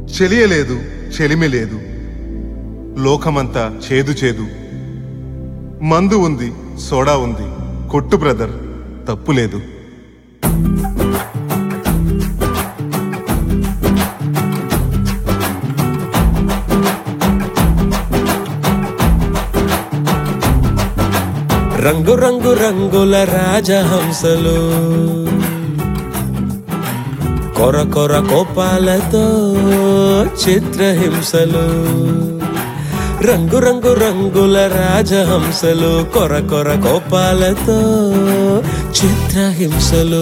చెలియలేదు, చెలిమి లేదు, లోకమంతా చేదు చేదు. మందు ఉంది, సోడా ఉంది, కొట్టు బ్రదర్, తప్పు లేదు. రంగు రంగు రంగుల రాజహంసలు కొర కొర కోపాలతో చిత్రహింసలు. రంగు రంగు రంగుల రాజహంసలు కొర కొర కోపాలతో చిత్రహింసలు.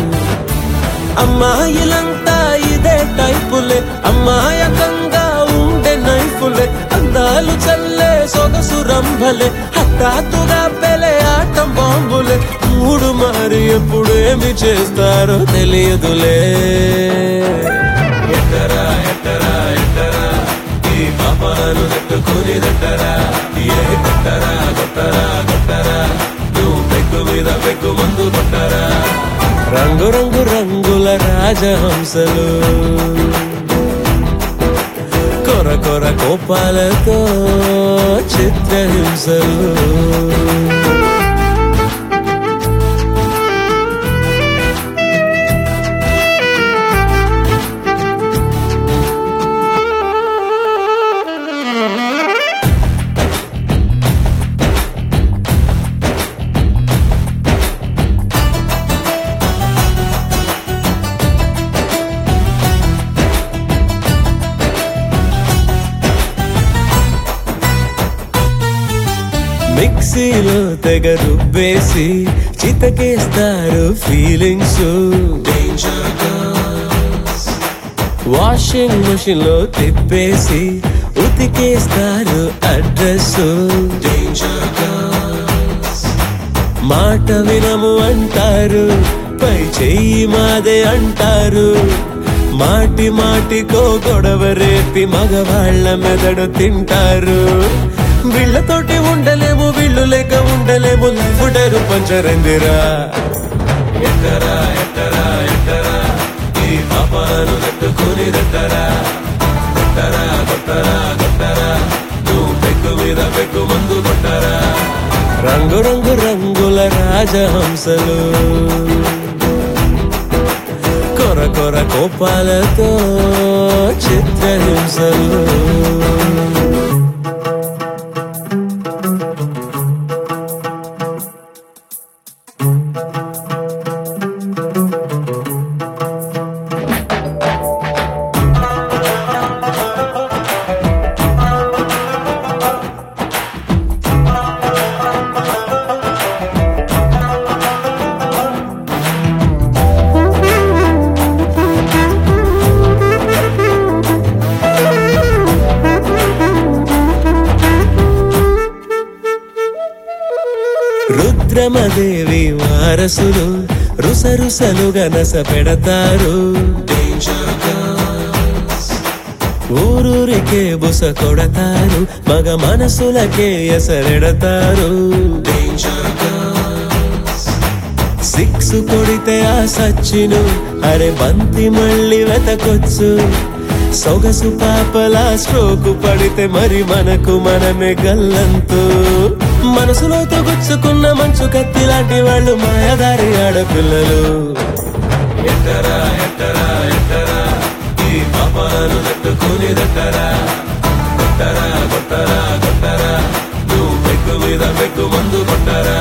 అమ్మాయిలంతా ఇదే టైపులే, అమ్మాయకంగా ఉండే నైఫులే, అందాలు చల్లే సొగసు రంభలే, హఠాత్తుగా పెలే ఆటం బాంబులే. మూడు మారి ఎప్పుడు ఏమి చేస్తారో తెలియదులే. ఎట్టరా ఎట్టరా ఎట్టరా ఈ పాపాలు నెట్టుకుని దట్టరా, ఏ కొట్టరా కొట్టరా కొట్టరా, నువ్వు పెగ్గు మీద పెగ్గు మందు కొట్టరా. రంగు రంగు రంగుల రాజహంసలు కొర కొర కోపాలతో చిత్రహింసలు. మిక్సీలో తెగ రుబ్బేసి చితకేస్తారు ఫీలింగ్స్. వాషింగ్ మెషిన్ లో తిప్పేసి ఉతికేస్తారు అడ్రస్. మాట వినము అంటారు, పై చెయ్యి మాదే అంటారు, మాటి మాటికో గొడవ రేపి మగవాళ్ల మెదడు తింటారు. వీళ్ళతోటి ఉండలేము, వీళ్ళు లేక ఉండలేము, లైఫ్ పంచరందిరా. ఎట్టరా ఎట్టరా ఎట్టరా ఈ పాపాలు నెట్టుకుని దట్టరా, కొట్టరా కొట్టరా కొట్టరా, నువ్వు పెగ్గు మీద పెగ్గు మందు కొట్టరా. రంగు రంగు రంగుల రాజహంసలు కొర కొర కోపాలతో చిత్రహింసలు. రుద్రమదేవి వారసులు రుసరుసలుగా నస పెడతారు. ఊరూరికే బుస కొడతారు, మగ మనసులకే ఎసరెడతారు. సిక్స్ కొడితే ఆ సచ్చిను అరే బంతి మళ్ళీ వెతకొచ్చు. సొగసు పాపలా స్ట్రోకు పడితే మరి మనకు మనమే గల్లంతు. మనసులోతో గుచ్చుకున్న మంచు కత్తి లాంటి వాళ్ళు మాయదారి ఆడపిల్లలు. ఎట్టరా ఎట్టరా ఎట్టరా ఈ పాపాలు నెట్టుకుని దట్టరా, కొట్టరా కొట్టరా కొట్టరా, నువ్వు పెగ్గు మీద పెగ్గు మందు కొట్టరా.